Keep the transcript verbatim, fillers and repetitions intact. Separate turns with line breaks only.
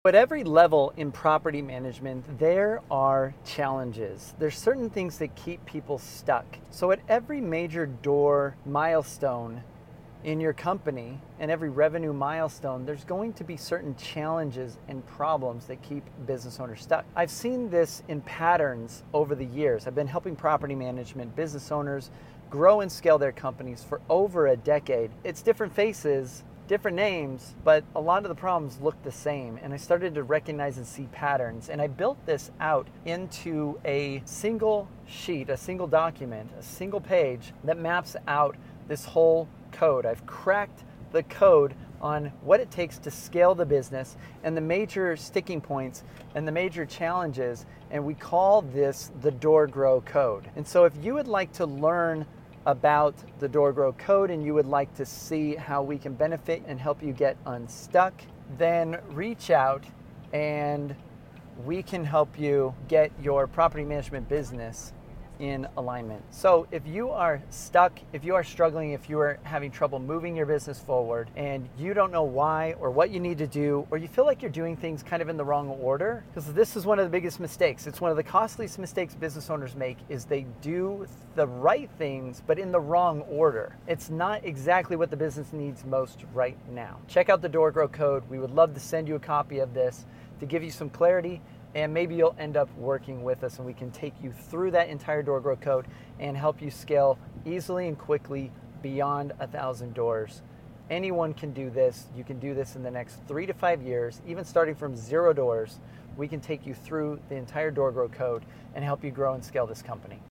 At every level in property management, there are challenges. There's certain things that keep people stuck. So at every major door milestone in your company and every revenue milestone, there's going to be certain challenges and problems that keep business owners stuck. I've seen this in patterns over the years. I've been helping property management business owners grow and scale their companies for over a decade. It's different faces, different names, but a lot of the problems look the same. And I started to recognize and see patterns. And I built this out into a single sheet, a single document, a single page that maps out this whole code. I've cracked the code on what it takes to scale the business and the major sticking points and the major challenges. And we call this the DoorGrow Code. And so if you would like to learn about the DoorGrow Code and you would like to see how we can benefit and help you get unstuck, then reach out and we can help you get your property management business in alignment. So if you are stuck, if you are struggling, if you are having trouble moving your business forward and you don't know why or what you need to do, or you feel like you're doing things kind of in the wrong order, because this is one of the biggest mistakes. It's one of the costliest mistakes business owners make is they do the right things, but in the wrong order. It's not exactly what the business needs most right now. Check out the DoorGrow Code. We would love to send you a copy of this to give you some clarity, and maybe you'll end up working with us and we can take you through that entire DoorGrow Code and help you scale easily and quickly beyond a thousand doors. Anyone can do this. You can do this in the next three to five years, even starting from zero doors. We can take you through the entire DoorGrow Code and help you grow and scale this company.